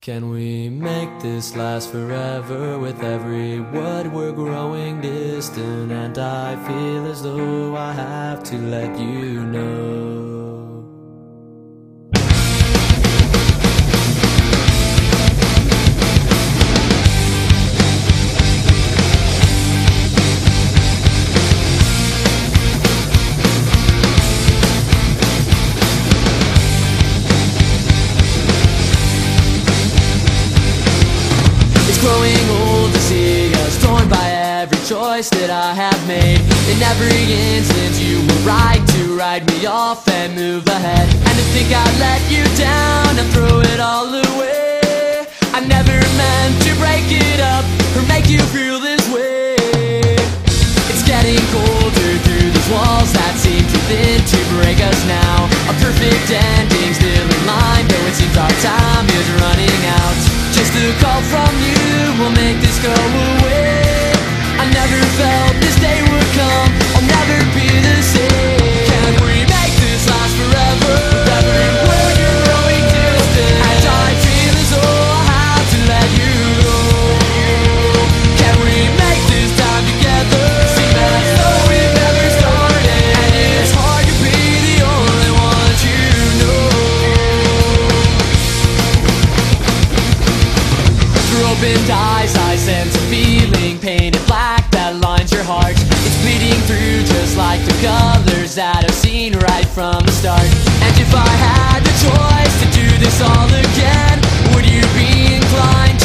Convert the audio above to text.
Can we make this last forever? With every word we're growing distant, and I feel as though I have to let you know. Growing old to see us torn by every choice that I have made. In every instance you were right to write me off and move ahead, and to think I let you down and throw it all away. I never meant to break it up or make you feel this way. It's getting colder through these walls that seem too thin to break us now. A perfect ending still in line, though it seems our time is running out. Just a call from you will make this go away. I never felt this day would come, I'll never be the same. Can we make this last forever? Every word you're growing distant, and I feel as though I have to let you go. Can we make this time together? Seem as though we've never started, and it's hard to be the only one you know. Through opened eyes I sense a feeling, painted black that lines your heart. It's bleeding through just like the colors that I've seen right from the start. And if I had the choice to do this all again, would you be inclined